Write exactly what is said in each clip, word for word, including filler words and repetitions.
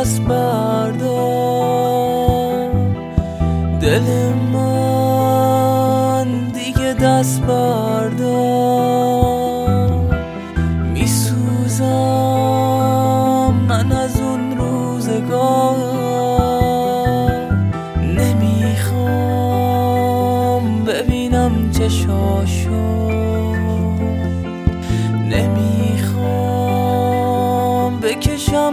دست بردار، دل من دیگه دست بردار. میسوزم من از اون روزگار، نمیخوام ببینم چشاشو، نمیخوام بکشم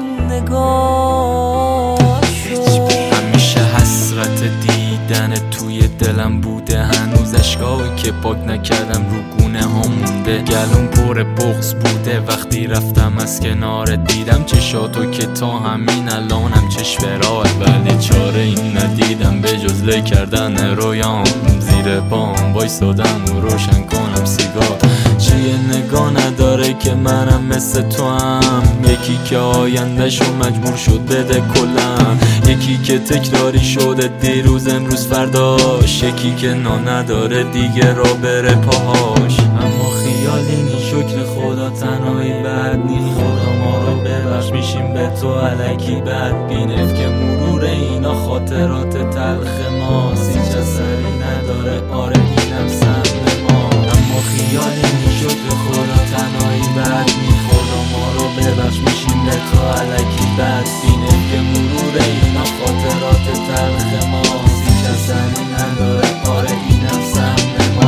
نگاهشو. همیشه حسرت دیدن توی دلم بوده، هنوز اشکایی که پاک نکردم رو گونه ها مونده. گلوم پر بغض بوده وقتی رفتم از کنار، دیدم چشاتو که تا همین الانم چشورات، ولی چاره این ندیدم به جز له کردن رویام. زیر پام وایسادم و روشن کنم سیگار، چیه نگاه نداره که منم مثل تو هم، یکی که آیندهشو مجبور شد بده کلم، یکی که تکراری شده دیروز امروز فرداش، یکی که نا نداره دیگه را بره پاهاش. اما خیالی نی شکر خدا تنهایی بد نی، خدا ما رو ببخش میشیم به تو علکی بد بینه، که مرور اینا خاطرات تلخ ماست، هیچ اثری نداره آره اینم سهم ما. اما خیالی نی شکر خدا تنهایی بد نی، خدا ما رو ببخش میشیم به تو علکی بد بینه، که مرور اینا خاطرات تلخ ماست، هیچ اثری نداره آره اینم سهم ما.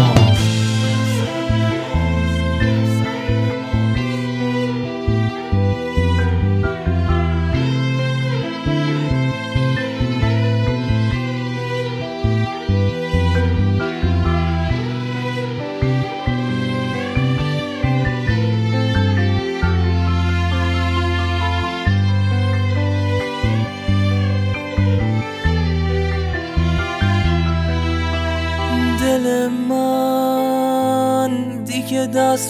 دل من دیگه دست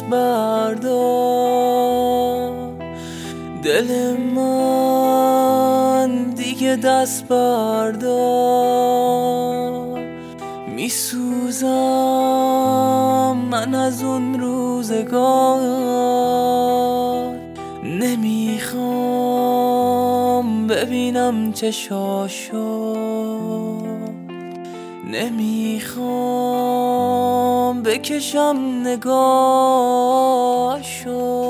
بردار، دل من دیگه دست بردار. میسوزم من از اون روزگار، نمیخوام ببینم چشاشو، نمیخوام بکشم نگاهشو.